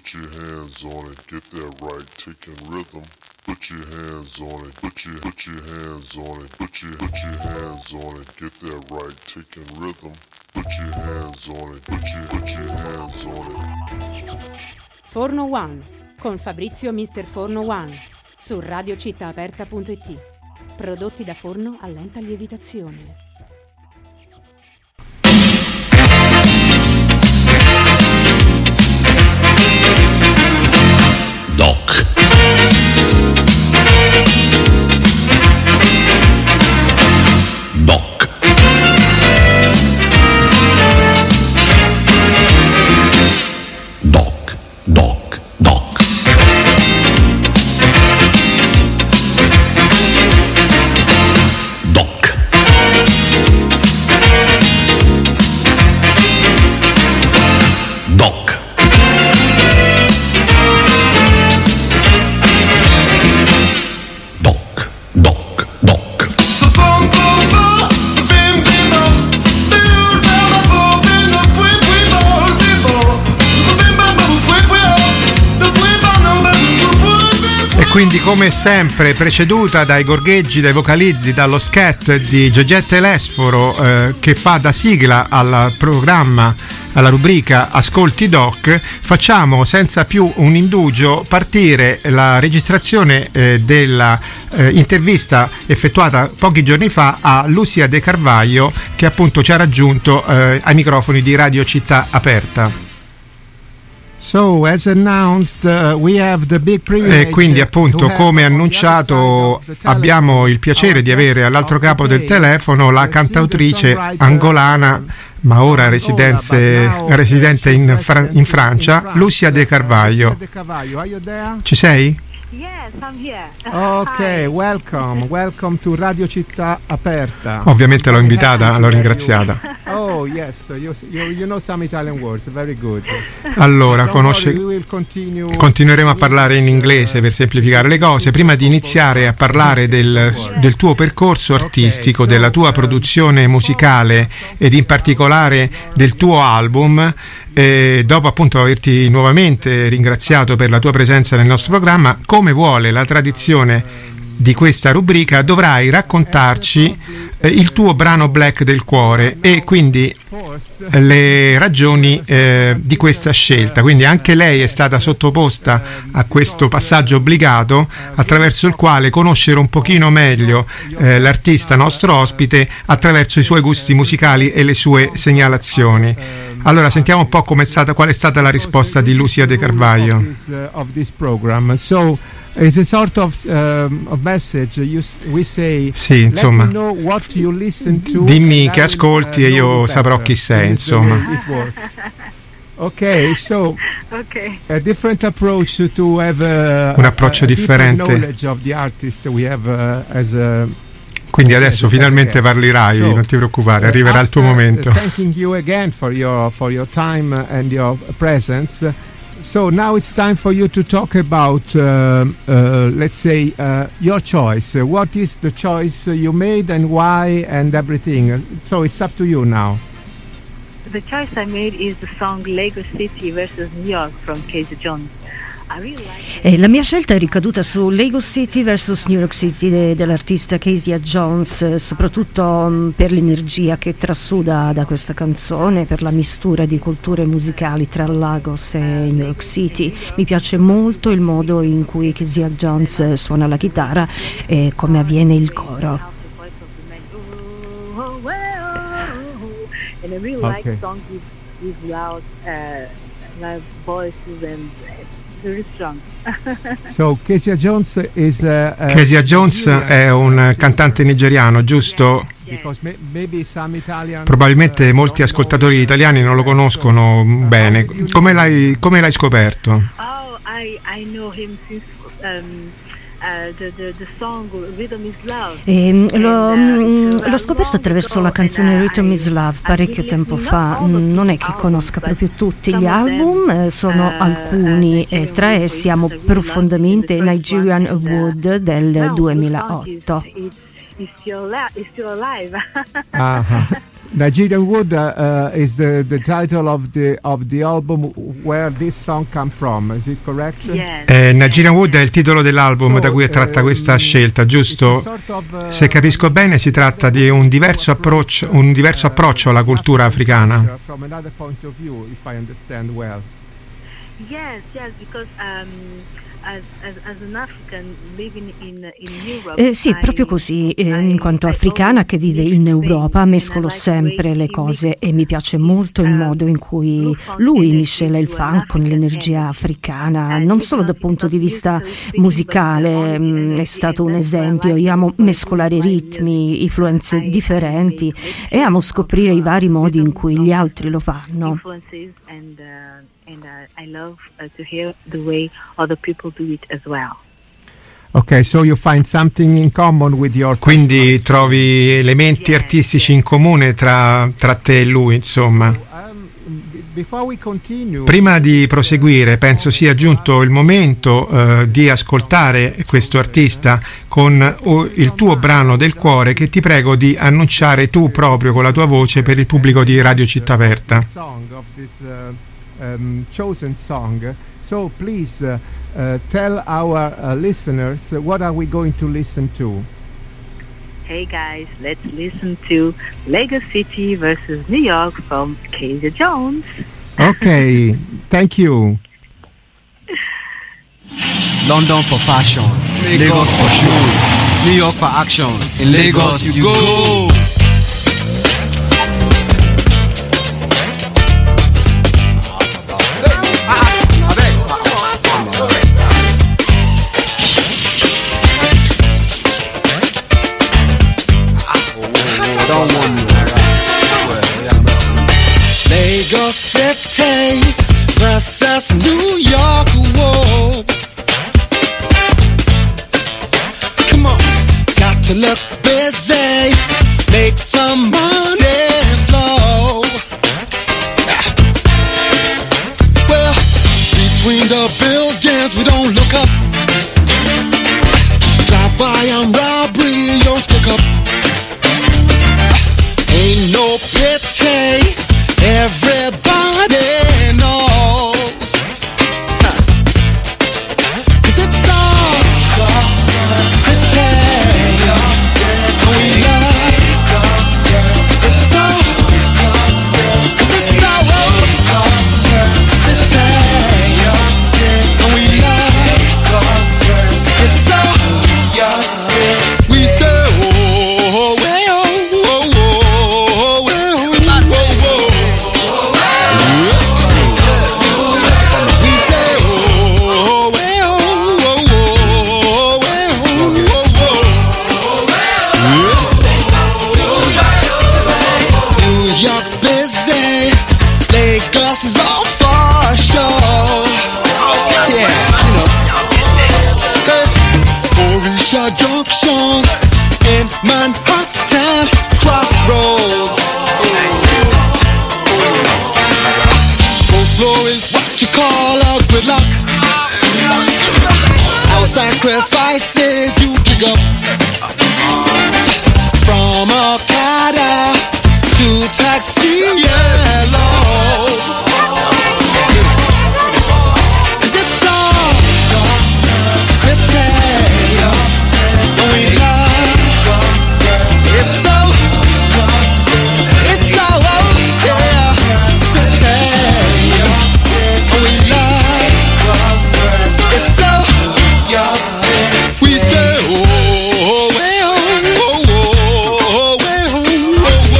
Put your hands on it, get that right, taking rhythm. Put your hands on it, put your hands on it, put your hands on it, get that right, taking rhythm. Put your hands on it, put your hands on it. Forno One con Fabrizio Mister Forno One su radiocittaaperta.it. Prodotti da forno a lenta lievitazione. Doc. Doc. Doc. Doc. Doc. Doc. Doc. Quindi come sempre preceduta dai gorgheggi, dai vocalizzi, dallo scat di Giorgetta Elesforo che fa da sigla al programma, alla rubrica Ascolti Doc, facciamo senza più un indugio partire la registrazione della intervista effettuata pochi giorni fa a Lucia De Carvalho, che appunto ci ha raggiunto ai microfoni di Radio Città Aperta. So, as announced, we have the big privilege. E quindi appunto come annunciato abbiamo il piacere di avere all'altro capo del telefono la cantautrice angolana ma ora residente in Francia, Lucia De Carvalho. Ci sei? Yes, I'm here. Ok, welcome to Radio Città Aperta. Ovviamente l'ho invitata, l'ho ringraziata. Oh yes, you know some Italian words, very good. Allora, continueremo a parlare in inglese per semplificare le cose. Prima di iniziare a parlare del tuo percorso artistico, della tua produzione musicale ed in particolare del tuo album, dopo appunto averti nuovamente ringraziato per la tua presenza nel nostro programma, come vuole la tradizione di questa rubrica, dovrai raccontarci il tuo brano Black del cuore e quindi le ragioni di questa scelta. Quindi anche lei è stata sottoposta a questo passaggio obbligato attraverso il quale conoscere un pochino meglio l'artista nostro ospite attraverso i suoi gusti musicali e le sue segnalazioni. Allora sentiamo un po' qual è stata la risposta di Lucia De Carvalho. It's a sort of message. We say, sì, insomma, let me know what you listen to, dimmi che ascolti e io saprò chi sei, insomma. It works. Ok, so a different approach to have un approccio differente. Knowledge of the artist we have as a. Quindi adesso finalmente parlerai, non ti preoccupare, arriverà il tuo momento. Thanking you again for your time and your presence. So now it's time for you to talk about, let's say, your choice. What is the choice you made and why and everything? So it's up to you now. The choice I made is the song Lagos City versus New York from Casey Jones. La mia scelta è ricaduta su Lagos City vs New York City dell'artista Casey Jones, soprattutto per l'energia che trasuda da questa canzone, per la mistura di culture musicali tra Lagos e New York City. Mi piace molto il modo in cui Casey Jones suona la chitarra e come avviene il coro. And I really like songs with loud voices and very strong. So Casey Jones è un cantante nigeriano, giusto? Probabilmente molti ascoltatori italiani non lo conoscono bene. Come l'hai scoperto? Oh, I know him since the song Rhythm is Love. L'ho scoperto attraverso la canzone Rhythm is Love parecchio tempo fa. Non è che conosca proprio tutti gli album, sono alcuni e tra essi amo profondamente Nigerian Wood del 2008. Is still alive. Nigerian Wood is the title of the album where this song come from. Is it correct? Yes. Nigerian Wood è il titolo dell'album da cui tratta questa scelta, giusto? Se capisco bene, si tratta di un diverso approccio alla cultura africana. From another point of view, if I understand well. Yes, because as an African living in Europe, sì, proprio così, in quanto africana che vive in Europa, mescolo sempre le cose e mi piace molto il modo in cui lui miscela il funk con l'energia africana, non solo dal punto di vista musicale, è stato un esempio. Io amo mescolare ritmi, influenze differenti e amo scoprire i vari modi in cui gli altri lo fanno. And I love to hear the way other people do it as well. Ok, so you find something in common with your... Quindi trovi elementi artistici in comune tra te e lui, insomma. Prima di proseguire, penso sia giunto il momento di ascoltare questo artista con il tuo brano del cuore, che ti prego di annunciare tu proprio con la tua voce per il pubblico di Radio Città Aperta. Chosen song. So please tell our listeners what are we going to listen to. Hey guys, let's listen to Lagos City versus New York from Kezia Jones. Okay, thank you. London for fashion, Lagos for show, New York for action. In Lagos you go. Lagos City versus New York, whoa. Come on, got to look busy, make some money flow. Well, between the buildings we don't look up. Drive by and robbery, you don't stick up. Ain't no pity, everybody knows. 'Cause it's all city, and we love. It's all, 'cause it's all city, and we love. It's all, we say oh, well, oh, oh, well, we say oh, well, New York's busy, Lagos is all for show. Yeah, you know. Orisha Junction in Manhattan, Crossroads. Go slow is what you call a gridlock. All sacrifices you dig up. From Okada to Taxi Yellow. 'Cause it's all city, and we love. It's all, yeah, city, and we love. It's all, we say oh, well, oh, well, oh, well.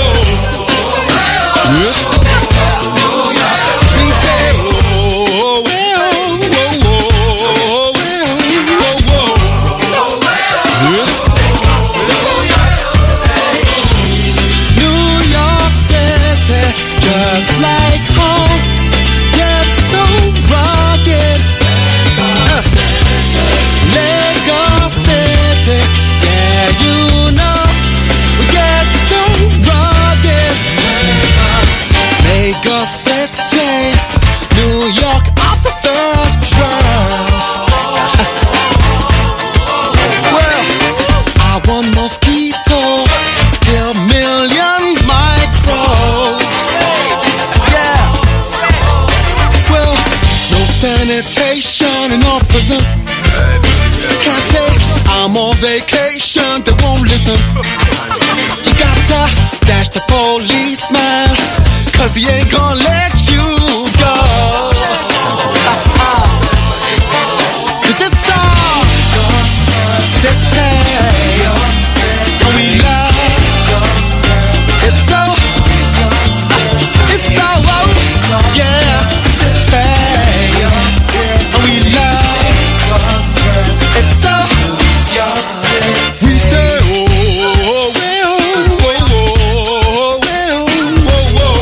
vacation in our prison. Can't say I'm on vacation, they won't listen. You gotta dash the policeman, 'cause he ain't gonna let you go. 'Cause it's all city, and we love. It's so, yeah, city, and we love. It's so, we say, oh, well, oh, oh, well, oh, oh.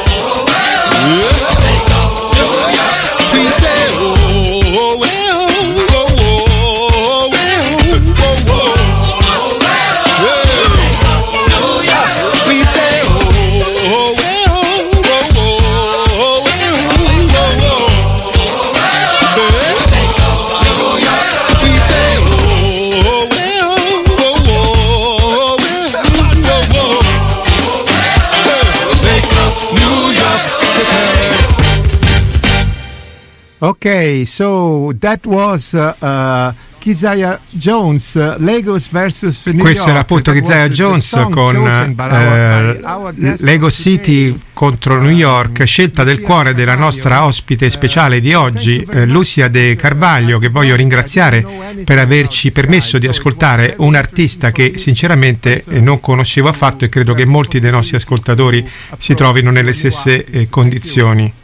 We say, oh, well, oh, oh, well, oh, oh. We say, oh, well, oh, oh, well, we say, oh, Okay, so that was Keziah Jones, Lagos vs. New York. Questo era appunto Keziah Jones con Lagos City contro New York, scelta del cuore della nostra ospite speciale di oggi, Lucia De Carvalho, che voglio ringraziare per averci permesso di ascoltare un artista che sinceramente non conoscevo affatto, e credo che molti dei nostri ascoltatori si trovino nelle stesse condizioni.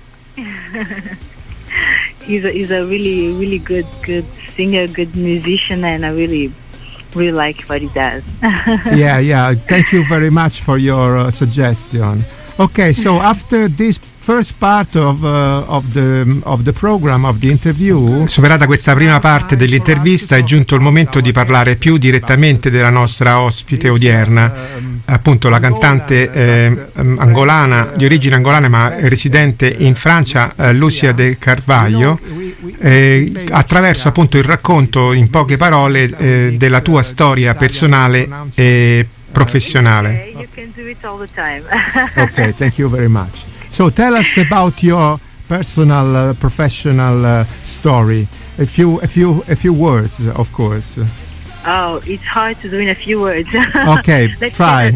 He's a really good singer, good musician, and I really like what he does. yeah. Thank you very much for your suggestion. Okay, so after this first part of the program, of the interview, superata questa prima parte dell'intervista, è giunto il momento di parlare più direttamente della nostra ospite odierna, appunto la cantante angolana, di origine angolana ma residente in Francia, Lucia De Carvalho, attraverso appunto il racconto in poche parole della tua storia personale e professionale. You can do it all the time. Okay, thank you very much. So tell us about your personal, professional story. A few words, of course. Oh, it's hard to do in a few words. Okay, let's try.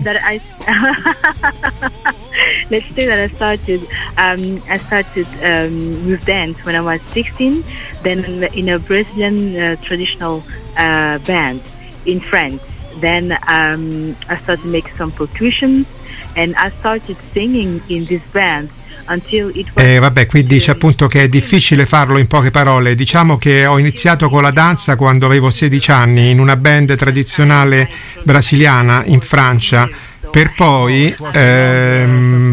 Let's say that I started with dance when I was 16, then in a Brazilian traditional band in France. Then I started to make some percussion, and I started singing in this band until it was vabbè, qui dice appunto che è difficile farlo in poche parole. Diciamo che ho iniziato con la danza quando avevo 16 anni in una band tradizionale brasiliana in Francia, per poi per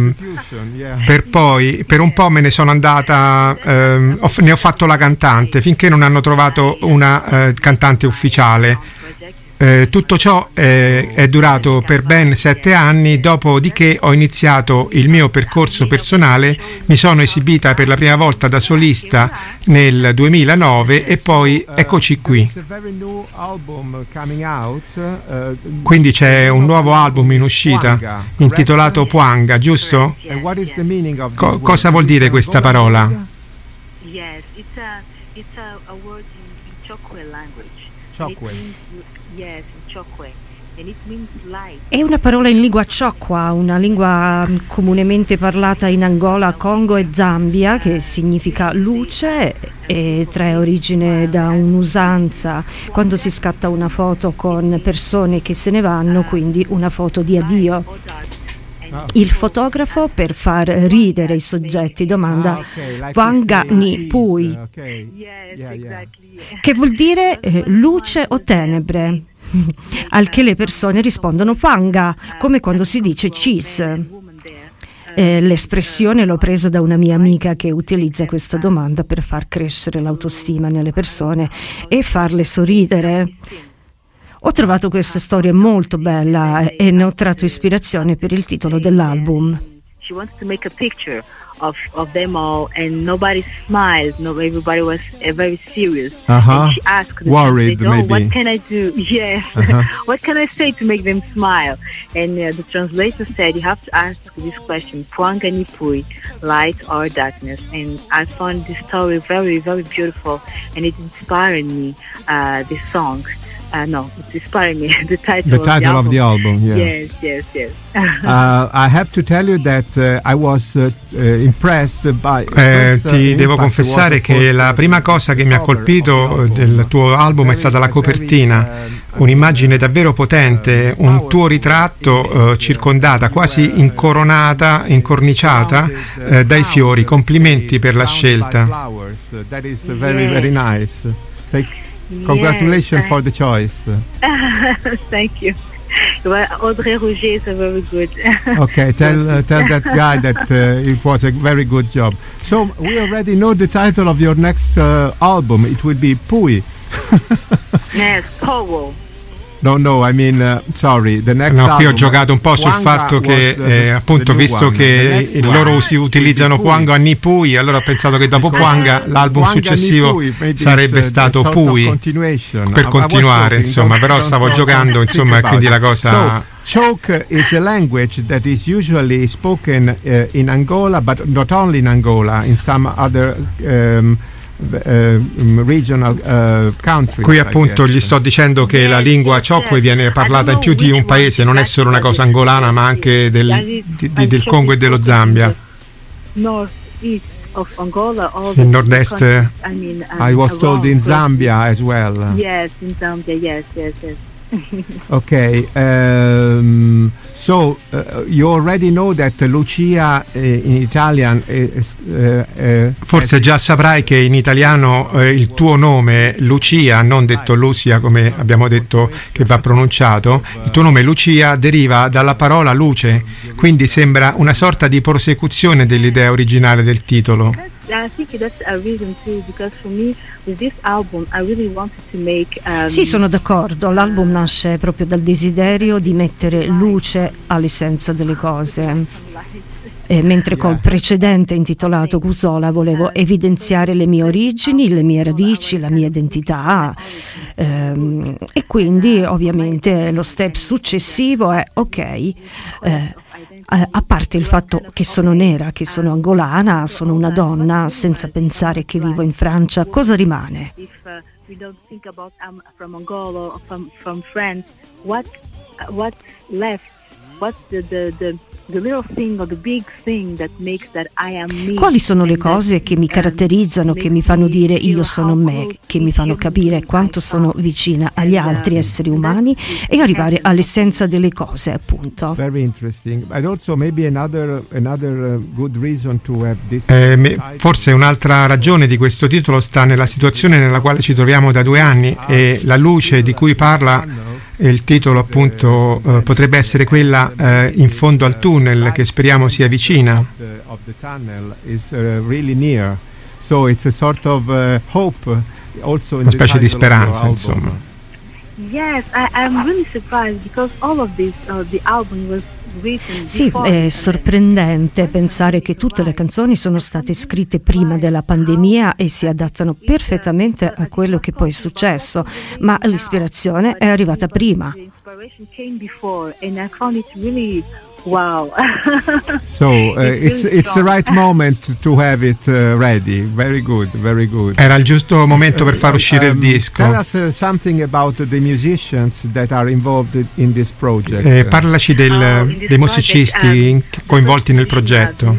un po' me ne sono andata, ne ho fatto la cantante finché non hanno trovato una cantante ufficiale. Tutto ciò è durato per ben 7 anni, dopodiché ho iniziato il mio percorso personale, mi sono esibita per la prima volta da solista nel 2009 e poi eccoci qui. Quindi c'è un nuovo album in uscita intitolato Pwanga, giusto? Cosa vuol dire questa parola? Yes, it's a word in Chokwe language. Yes, in Chokwe. And it means light. È una parola in lingua Chokwa, una lingua comunemente parlata in Angola, Congo e Zambia, che significa luce e trae origine da un'usanza quando si scatta una foto con persone che se ne vanno, quindi una foto di addio. Il fotografo, per far ridere i soggetti, domanda Pwanga ni pui, che vuol dire luce o tenebre, al che le persone rispondono Pwanga, come quando si dice cheese. L'espressione l'ho presa da una mia amica che utilizza questa domanda per far crescere l'autostima nelle persone e farle sorridere. Ho trovato questa storia molto bella e ne ho tratto ispirazione per il titolo dell'album. she wanted to make a picture of them all, and nobody smiled. No, everybody was very serious. And she asked, worried, maybe. What can I do? Yes. What can I say to make them smile? And the translator said, you have to ask this question: Pwanga ni pui, light or darkness? And I found this story very, very beautiful, and it inspired me. This song. No, it's inspiring me. The title of the album. Yeah. Yes. I have to tell you that I was impressed by. Ti devo confessare che la prima cosa che mi ha colpito del tuo album è stata la copertina, un'immagine davvero potente, un tuo ritratto circondata, quasi incoronata, incorniciata dai fiori. Complimenti per la scelta. That is very, very nice. Congratulations for the choice. Thank you. Well, Audrey Rouget is very good. Okay, tell that guy that it was a very good job. So we already know the title of your next album. It will be Pui. Yes, Powo. No, I mean, sorry, the next album. Qui ho giocato un po' sul fatto che, appunto, visto che loro si utilizzano Pwanga ni Pui, allora ho pensato che dopo Pwanga l'album successivo sarebbe stato Pui, per continuare, insomma, però stavo giocando, insomma, quindi la cosa... Chok is a language that is usually spoken in Angola, but not only in Angola, in some other... regional country. Qui appunto gli sto dicendo che la lingua Chokwe viene parlata in più di un paese, non è solo una cosa angolana, ma anche del Congo e dello Zambia. Nord-est of Angola, il nord-est. I was told in Zambia as well. Yes, in Zambia, yes. Okay, so you already know that Lucia in Italian forse già saprai che in italiano il tuo nome Lucia, non detto Lucia come abbiamo detto che va pronunciato, il tuo nome Lucia deriva dalla parola luce, quindi sembra una sorta di prosecuzione dell'idea originale del titolo. I think that's a reason too, because for me with this album I really wanted to make Sì, sono d'accordo, l'album nasce proprio dal desiderio di mettere luce all'essenza delle cose. Mentre col precedente intitolato Gusola volevo evidenziare le mie origini, le mie radici, la mia identità, e quindi ovviamente lo step successivo è a parte il fatto che sono nera, che sono angolana, sono una donna, senza pensare che vivo in Francia, cosa rimane? If we don't think about from Angola or from France, what's left? What's the little thing or the big thing that makes that I am me? Quali sono le cose che mi caratterizzano, che mi fanno dire io sono me, che mi fanno capire quanto sono vicina agli altri esseri umani e arrivare all'essenza delle cose, appunto. Very interesting. And also maybe another good reason to have this. Forse un'altra ragione di questo titolo sta nella situazione nella quale ci troviamo da 2 anni, e la luce di cui parla il titolo appunto potrebbe essere quella in fondo al tunnel, che speriamo sia vicina. Una specie di speranza, insomma. Yes, I'm really surprised because all of this, the album was. Sì, è sorprendente pensare che tutte le canzoni sono state scritte prima della pandemia e si adattano perfettamente a quello che poi è successo, ma l'ispirazione è arrivata prima. Wow. So it's the right moment to have it ready. Very good. Era il giusto momento per far uscire il disco. Tell us something about the musicians that are involved in this project. Parlaci dei musicisti coinvolti nel progetto.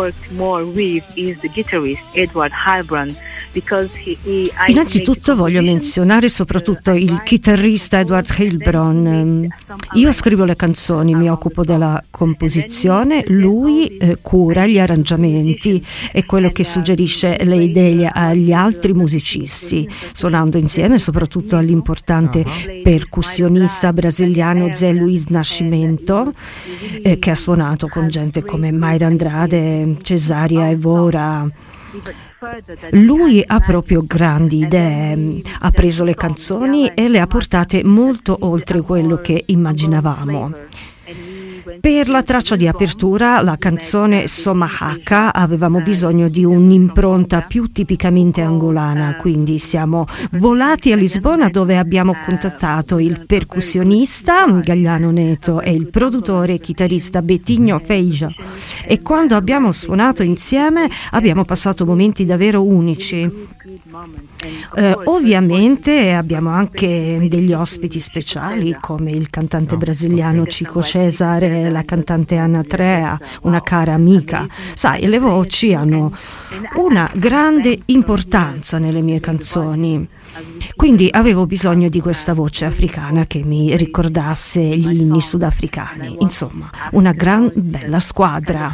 Innanzitutto voglio menzionare soprattutto il chitarrista Edward Heilbron. Io scrivo le canzoni, mi occupo della composizione, lui cura gli arrangiamenti e quello che suggerisce le idee agli altri musicisti, suonando insieme soprattutto all'importante percussionista brasiliano Zé Luiz Nascimento, che ha suonato con gente come Mayra Andrade, Cesaria Evora. Lui ha proprio grandi idee, ha preso le canzoni e le ha portate molto oltre quello che immaginavamo. Per la traccia di apertura, la canzone Somahaka, avevamo bisogno di un'impronta più tipicamente angolana, quindi siamo volati a Lisbona, dove abbiamo contattato il percussionista Gagliano Neto e il produttore e chitarrista Betinho Feija, e quando abbiamo suonato insieme abbiamo passato momenti davvero unici. Ovviamente abbiamo anche degli ospiti speciali come il cantante brasiliano Chico Cesare, la cantante Anna Trea, una cara amica. Sai, le voci hanno una grande importanza nelle mie canzoni, quindi avevo bisogno di questa voce africana che mi ricordasse gli inni sudafricani. Insomma, una gran bella squadra.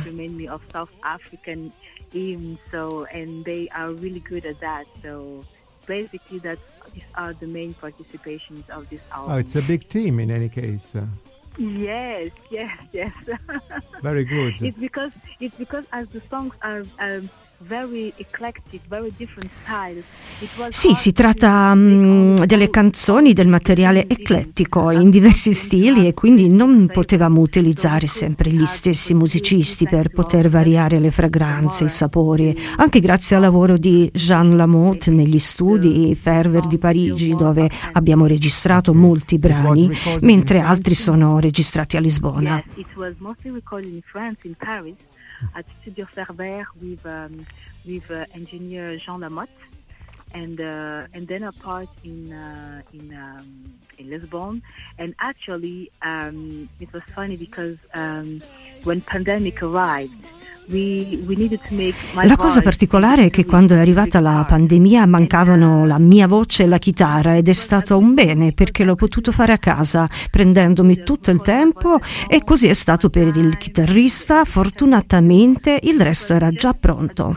And they are really good at that. So basically, these are the main participations of this album. Oh, it's a big team in any case. Yes. Very good. It's because as the songs are very eclectic, very different styles. Sì, si tratta delle canzoni, del materiale eclettico in diversi stili, e quindi non potevamo utilizzare sempre gli stessi musicisti per poter variare le fragranze, i sapori, anche grazie al lavoro di Jean Lamotte negli studi Ferver di Parigi, dove abbiamo registrato molti brani, mentre altri sono registrati a Lisbona. Yes, it was mostly recorded in France, in Paris, at Studio Ferber with engineer Jean Lamotte, and then a part in Lisbon. And actually, it was funny because when pandemic arrived, la cosa particolare è che quando è arrivata la pandemia mancavano la mia voce e la chitarra, ed è stato un bene perché l'ho potuto fare a casa prendendomi tutto il tempo, e così è stato per il chitarrista. Fortunatamente il resto era già pronto.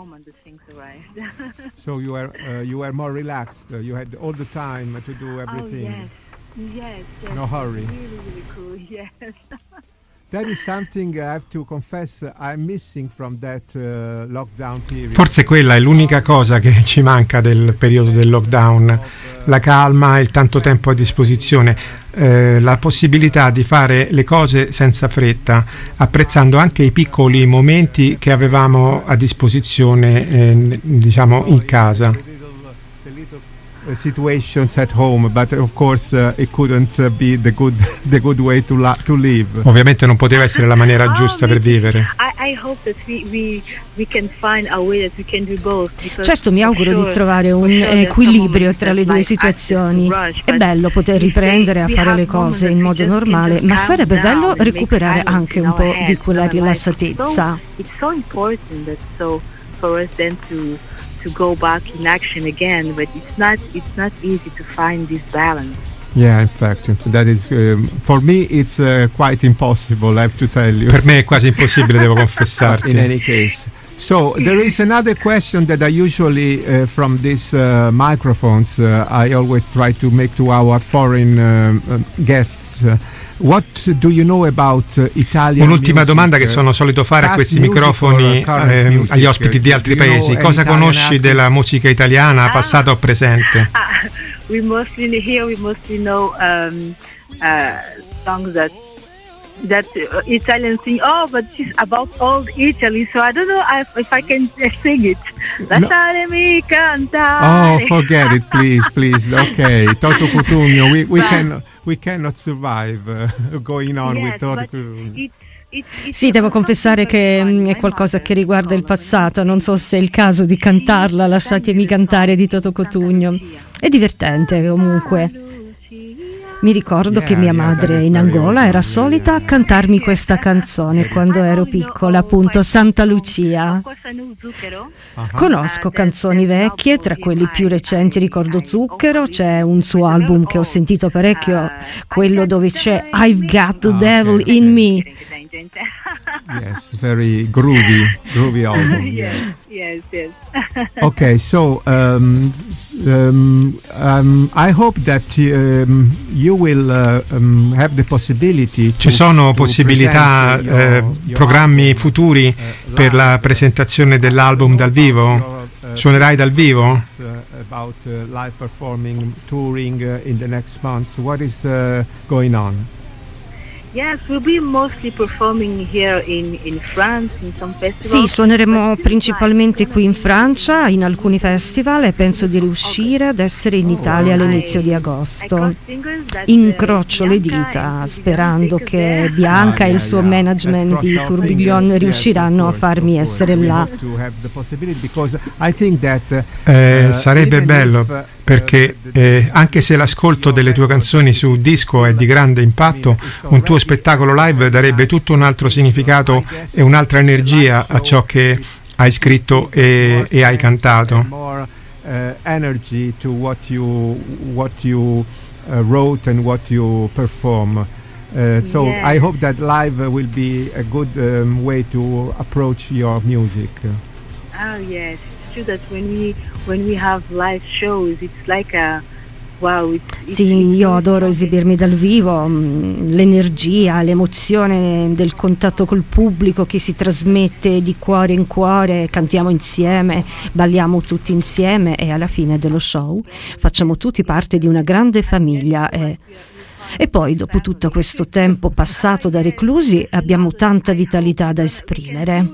So you were more relaxed. You had all the time to do everything. Oh, yes. No hurry. Really cool. Yes. That is something I have to confess I'm missing from that lockdown period. Forse quella è l'unica cosa che ci manca del periodo del lockdown, la calma, il tanto tempo a disposizione, la possibilità di fare le cose senza fretta, apprezzando anche i piccoli momenti che avevamo a disposizione, diciamo, in casa. Situations at home, but of course it couldn't be the good way to live. Ovviamente non poteva essere la maniera giusta per vivere. I hope that we can find a way that we can do both. Certo, mi auguro di trovare un equilibrio tra le due situazioni. È bello poter riprendere a fare le cose in modo normale, ma sarebbe bello recuperare anche un po' di quella rilassatezza. It's so important that for us then to go back in action again, but it's not easy to find this balance. Yeah, in fact, that is for me it's quite impossible, I have to tell you. Per me è quasi impossibile, devo confessarti. In any case. So there is another question that I usually from these microphones I always try to make to our foreign guests. What do you know about Italian Un'ultima music? domanda che sono solito fare a questi microfoni agli ospiti di altri paesi. Cosa conosci della musica italiana, passata o presente? We mostly know songs that Italians sing. Oh, but it's about old Italy, so I don't know if I can sing it. Lasciatemi cantare. Oh, forget it, please. Okay, Toto Cutugno, we cannot survive going on with Toto Cutugno. Sì, devo confessare che è qualcosa che riguarda il passato. Non so se è il caso di cantarla, Lasciatemi cantare, di Toto Cutugno. È divertente comunque. Mi ricordo che mia madre in Angola era solita cantarmi questa canzone quando ero piccola, appunto Santa Lucia. Conosco canzoni vecchie, tra quelli più recenti ricordo Zucchero, c'è un suo album che ho sentito parecchio, quello dove c'è I've Got the Devil in Me. Yes, very groovy album. Yes. Okay, so I hope that you will have the possibility. Ci sono possibilità, programmi futuri per la presentazione dell'album dal vivo? Suonerai dal vivo? About live performing, touring in the next months. What is going on? Yes, we'll be mostly performing here in France in some festivals. Sì, suoneremo principalmente qui in Francia in alcuni festival e penso di riuscire ad essere in Italia all'inizio di agosto. Incrocio le dita sperando che Bianca e il suo management di Tourbillon riusciranno a farmi essere là. Sarebbe bello perché anche se l'ascolto delle tue canzoni su disco è di grande impatto, un tuo spettacolo live darebbe tutto un altro significato e un'altra energia a ciò che hai scritto e hai cantato. Energy to what you wrote and what you perform. So I hope that live will be a good way to approach your music. Oh yes, it's true that when we have live shows, it's like a wow. Sì, io adoro esibirmi dal vivo, l'energia, l'emozione del contatto col pubblico che si trasmette di cuore in cuore, cantiamo insieme, balliamo tutti insieme e alla fine dello show facciamo tutti parte di una grande famiglia e poi dopo tutto questo tempo passato da reclusi abbiamo tanta vitalità da esprimere.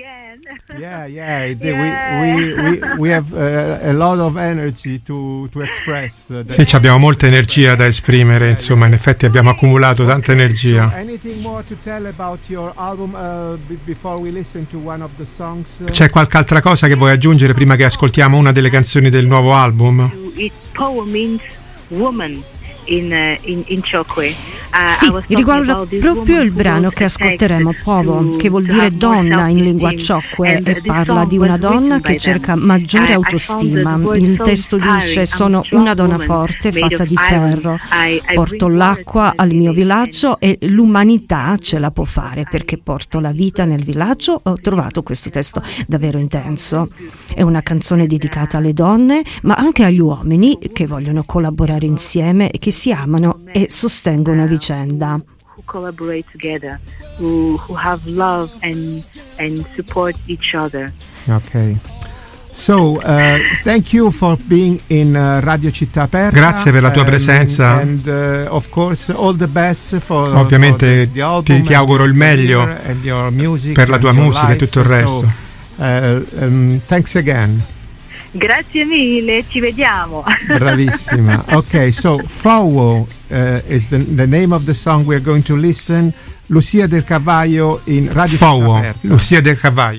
We have a lot of energy to express. Sì, abbiamo molta energia da esprimere, insomma, in effetti abbiamo accumulato tanta energia. Anything more to tell about your album before we listen to one of the songs? C'è qualche altra cosa che vuoi aggiungere prima che ascoltiamo una delle canzoni del nuovo album? Power means woman. In Chokwe. Sì, riguarda proprio il brano che ascolteremo, Povo, che vuol dire donna in lingua Chokwe e parla di una donna che cerca maggiore autostima. Il testo dice: sono una donna forte fatta di ferro, porto l'acqua al mio villaggio e l'umanità ce la può fare perché porto la vita nel villaggio. Ho trovato questo testo davvero intenso. È una canzone dedicata alle donne ma anche agli uomini che vogliono collaborare insieme e che si amano e sostengono a vicenda. Who collaborate together, who have love and support each other. Okay. So, thank you for being in Radio Città Aperta. Grazie per la tua presenza. And of course all the best for ovviamente the album ti auguro il meglio and your music per la tua musica e tutto il resto. Thanks again. Grazie mille, ci vediamo. Bravissima. Ok, so Fowo is the name of the song we're going to listen. Lucia del Cavallo in Radio Fowo, Città Aperta. Lucia del Cavallo.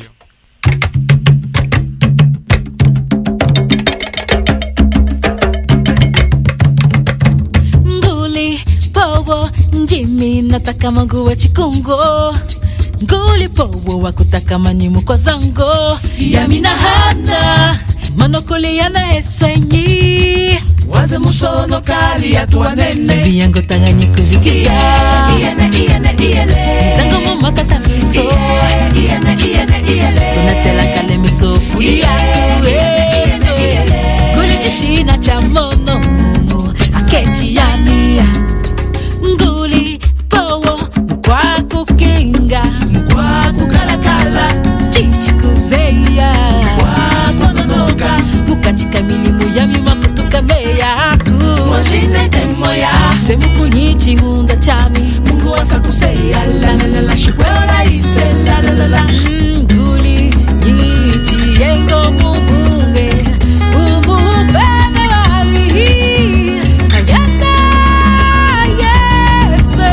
Nguli Fowo Jimmy nataka manguwa chikungo. Nguli Fowo wakutaka manyimu kwa zango. Yamina hana manokoli yana esenyi waze musono kali ya tuanene sabi yango tanganyiko zikiza zango mama katamiso tunatela kale miso kulia kuli jishina cha mono akechi yamia nguli Powo kwa kukinga kwa kukalakala chishikuzeya mukachika milimu ya mima kutuka meya ku wajine temoya semu kunyichi hunda chami mungu wasa kuseya la la la la shikwela ise la la la la nguli nyichi yengo mugunge umubene wali kayata yese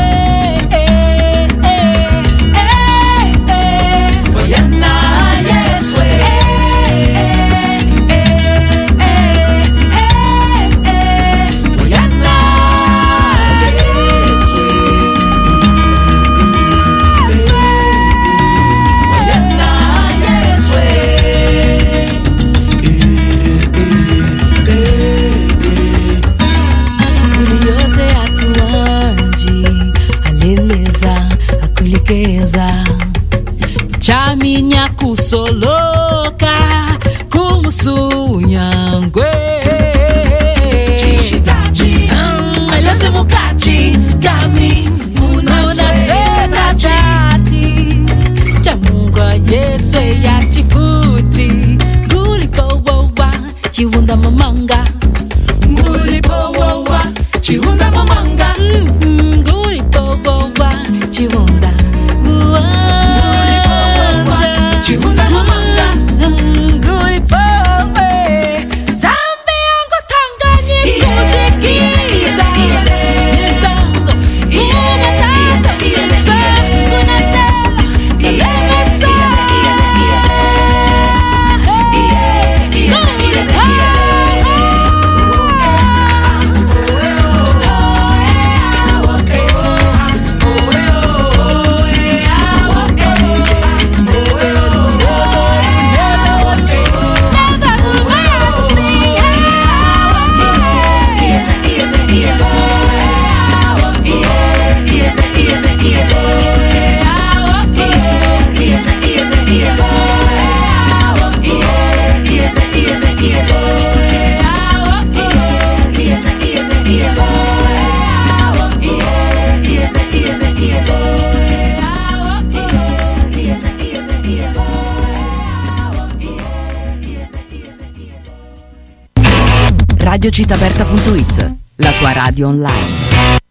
wayana yeswe chaminya kusoloka kumusunyangwe chishitachi alase mukachi kami munaseta tati chamungwa yese ya chiputi nguli Powowa chihunda mamanga nguli Powowa chihunda mamanga nguli Powowa radiocittaaperta.it, la tua radio online.